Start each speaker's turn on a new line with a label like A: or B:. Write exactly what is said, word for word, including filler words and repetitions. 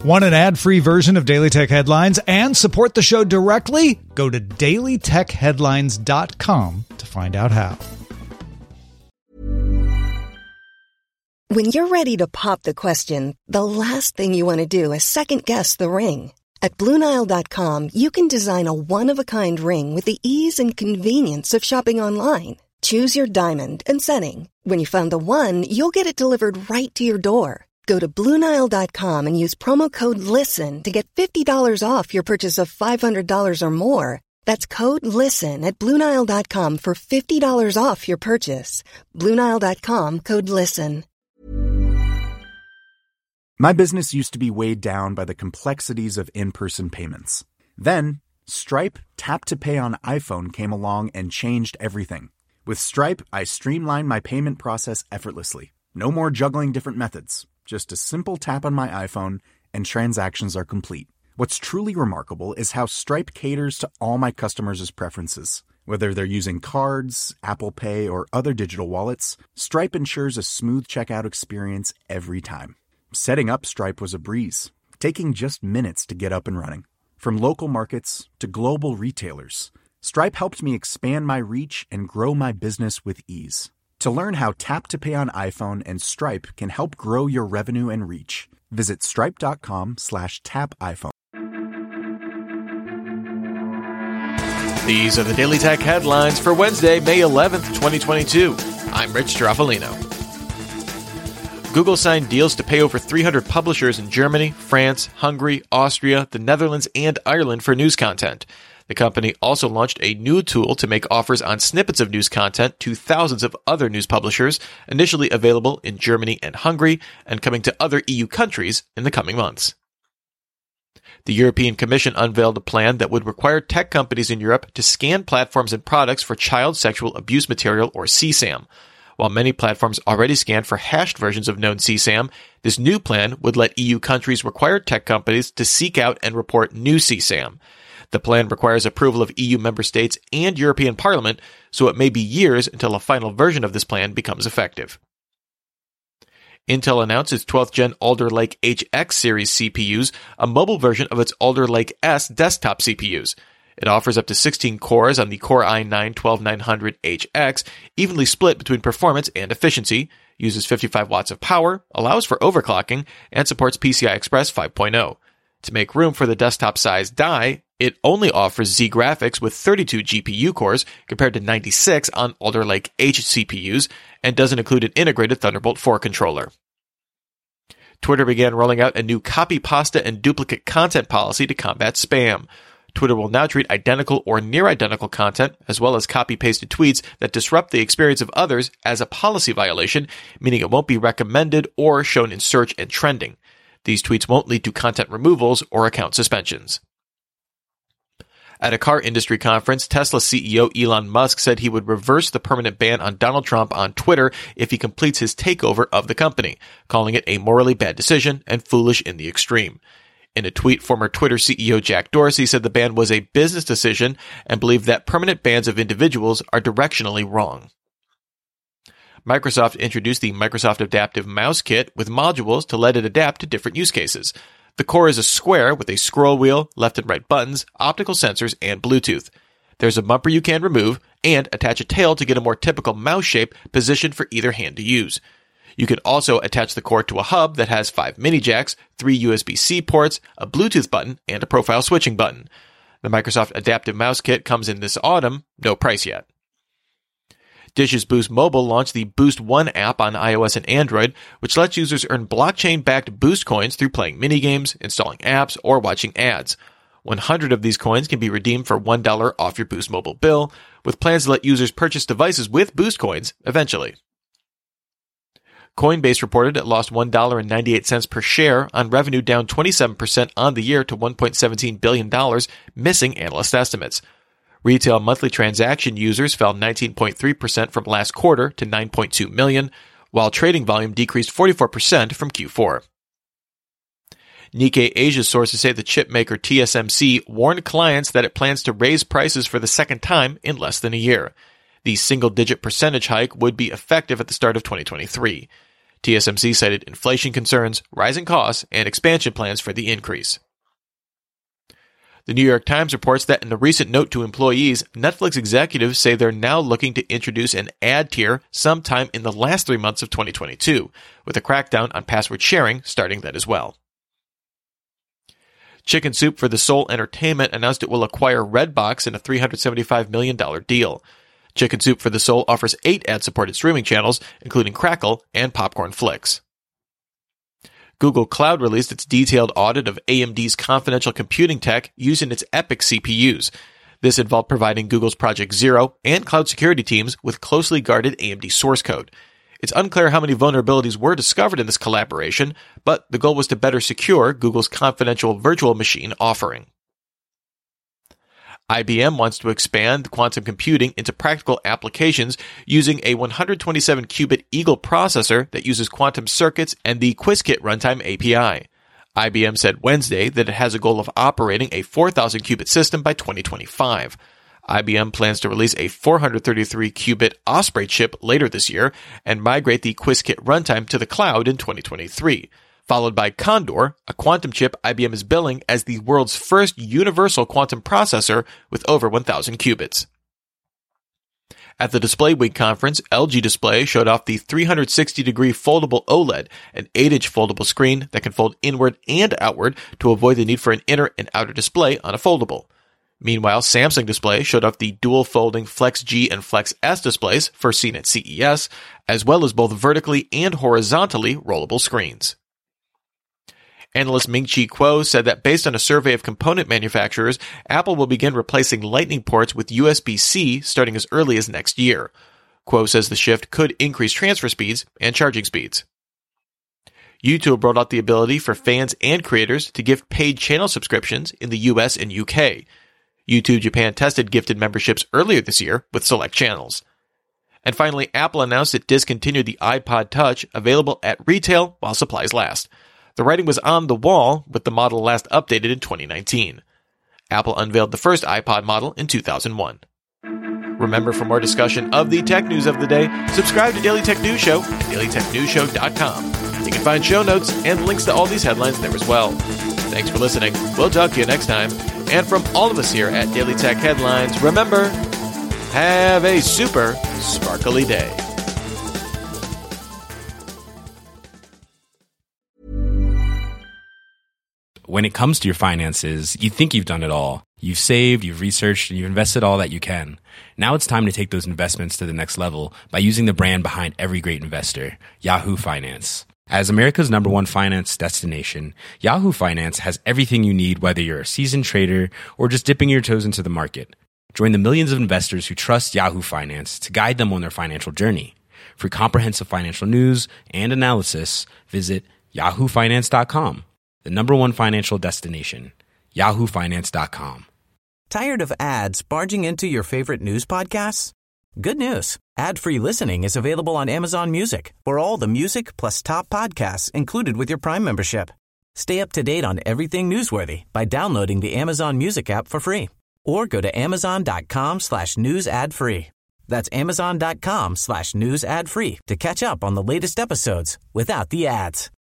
A: Want an ad-free version of Daily Tech Headlines and support the show directly? Go to daily tech headlines dot com to find out how.
B: When you're ready to pop the question, the last thing you want to do is second-guess the ring. At Blue Nile dot com, you can design a one-of-a-kind ring with the ease and convenience of shopping online. Choose your diamond and setting. When you find the one, you'll get it delivered right to your door. Go to Blue Nile dot com and use promo code LISTEN to get fifty dollars off your purchase of five hundred dollars or more. That's code LISTEN at Blue Nile dot com for fifty dollars off your purchase. Blue Nile dot com, code LISTEN.
C: My business used to be weighed down by the complexities of in-person payments. Then, Stripe Tap to Pay on iPhone came along and changed everything. With Stripe, I streamlined my payment process effortlessly. No more juggling different methods. Just a simple tap on my iPhone and transactions are complete. What's truly remarkable is how Stripe caters to all my customers' preferences. Whether they're using cards, Apple Pay, or other digital wallets, Stripe ensures a smooth checkout experience every time. Setting up Stripe was a breeze, taking just minutes to get up and running. From local markets to global retailers, Stripe helped me expand my reach and grow my business with ease. To learn how Tap to Pay on iPhone and Stripe can help grow your revenue and reach, visit stripe.com slash tap iPhone.
D: These are the Daily Tech headlines for Wednesday, May eleventh, twenty twenty-two. I'm Rich Straffolino. Google signed deals to pay over three hundred publishers in Germany, France, Hungary, Austria, the Netherlands, and Ireland for news content. The company also launched a new tool to make offers on snippets of news content to thousands of other news publishers, initially available in Germany and Hungary, and coming to other E U countries in the coming months. The European Commission unveiled a plan that would require tech companies in Europe to scan platforms and products for child sexual abuse material, or C SAM. While many platforms already scan for hashed versions of known C SAM, this new plan would let E U countries require tech companies to seek out and report new C SAM. The plan requires approval of E U member states and European Parliament, so it may be years until a final version of this plan becomes effective. Intel announced its twelfth gen Alder Lake H X series C P Us, a mobile version of its Alder Lake S desktop C P Us. It offers up to sixteen cores on the Core i nine twelve nine hundred H X, evenly split between performance and efficiency, uses fifty-five watts of power, allows for overclocking, and supports P C I Express five point oh. To make room for the desktop-sized die, it only offers Z graphics with thirty-two G P U cores compared to ninety-six on Alder Lake H C P Us, and doesn't include an integrated Thunderbolt four controller. Twitter began rolling out a new copy pasta and duplicate content policy to combat spam. Twitter will now treat identical or near-identical content, as well as copy-pasted tweets that disrupt the experience of others, as a policy violation, meaning it won't be recommended or shown in search and trending. These tweets won't lead to content removals or account suspensions. At a car industry conference, Tesla C E O Elon Musk said he would reverse the permanent ban on Donald Trump on Twitter if he completes his takeover of the company, calling it a morally bad decision and foolish in the extreme. In a tweet, former Twitter C E O Jack Dorsey said the ban was a business decision and believed that permanent bans of individuals are directionally wrong. Microsoft introduced the Microsoft Adaptive Mouse Kit with modules to let it adapt to different use cases. The core is a square with a scroll wheel, left and right buttons, optical sensors, and Bluetooth. There's a bumper you can remove, and attach a tail to get a more typical mouse shape positioned for either hand to use. You can also attach the core to a hub that has five mini jacks, three U S B-C ports, a Bluetooth button, and a profile switching button. The Microsoft Adaptive Mouse Kit comes in this autumn, no price yet. Dish's Boost Mobile launched the Boost One app on iOS and Android, which lets users earn blockchain-backed Boost coins through playing minigames, installing apps, or watching ads. one hundred of these coins can be redeemed for one dollar off your Boost Mobile bill, with plans to let users purchase devices with Boost coins eventually. Coinbase reported it lost one dollar and ninety-eight cents per share on revenue down twenty-seven percent on the year to one point one seven billion dollars, missing analyst estimates. Retail monthly transaction users fell nineteen point three percent from last quarter to nine point two million, while trading volume decreased forty-four percent from Q four. Nikkei Asia's sources say the chipmaker T S M C warned clients that it plans to raise prices for the second time in less than a year. The single-digit percentage hike would be effective at the start of twenty twenty-three. T S M C cited inflation concerns, rising costs, and expansion plans for the increase. The New York Times reports that in a recent note to employees, Netflix executives say they're now looking to introduce an ad tier sometime in the last three months of twenty twenty-two, with a crackdown on password sharing starting then as well. Chicken Soup for the Soul Entertainment announced it will acquire Redbox in a three hundred seventy-five million dollars deal. Chicken Soup for the Soul offers eight ad-supported streaming channels, including Crackle and Popcorn Flicks. Google Cloud released its detailed audit of A M D's confidential computing tech using its EPYC C P Us. This involved providing Google's Project Zero and cloud security teams with closely guarded A M D source code. It's unclear how many vulnerabilities were discovered in this collaboration, but the goal was to better secure Google's confidential virtual machine offering. I B M wants to expand quantum computing into practical applications using a one hundred twenty-seven qubit Eagle processor that uses quantum circuits and the Qiskit runtime A P I. I B M said Wednesday that it has a goal of operating a four thousand qubit system by twenty twenty-five. I B M plans to release a four hundred thirty-three qubit Osprey chip later this year and migrate the Qiskit runtime to the cloud in twenty twenty-three. Followed by Condor, a quantum chip I B M is billing as the world's first universal quantum processor with over one thousand qubits. At the Display Week conference, L G Display showed off the three hundred sixty degree foldable OLED, an eight inch foldable screen that can fold inward and outward to avoid the need for an inner and outer display on a foldable. Meanwhile, Samsung Display showed off the dual-folding Flex G and Flex S displays first seen at C E S, as well as both vertically and horizontally rollable screens. Analyst Ming-Chi Kuo said that based on a survey of component manufacturers, Apple will begin replacing Lightning ports with U S B C starting as early as next year. Kuo says the shift could increase transfer speeds and charging speeds. YouTube rolled out the ability for fans and creators to gift paid channel subscriptions in the U S and U K. YouTube Japan tested gifted memberships earlier this year with select channels. And finally, Apple announced it discontinued the iPod Touch, available at retail while supplies last. The writing was on the wall, with the model last updated in twenty nineteen. Apple unveiled the first iPod model in two thousand one. Remember, for more discussion of the tech news of the day, subscribe to Daily Tech News Show at daily tech news show dot com. You can find show notes and links to all these headlines there as well. Thanks for listening. We'll talk to you next time. And from all of us here at Daily Tech Headlines, remember, have a super sparkly day.
E: When it comes to your finances, you think you've done it all. You've saved, you've researched, and you've invested all that you can. Now it's time to take those investments to the next level by using the brand behind every great investor, Yahoo Finance. As America's number one finance destination, Yahoo Finance has everything you need, whether you're a seasoned trader or just dipping your toes into the market. Join the millions of investors who trust Yahoo Finance to guide them on their financial journey. For comprehensive financial news and analysis, visit yahoo finance dot com. The number one financial destination, yahoo finance dot com.
F: Tired of ads barging into your favorite news podcasts? Good news. Ad-free listening is available on Amazon Music for all the music plus top podcasts included with your Prime membership. Stay up to date on everything newsworthy by downloading the Amazon Music app for free or go to amazon.com slash news ad free. That's amazon.com slash news ad free to catch up on the latest episodes without the ads.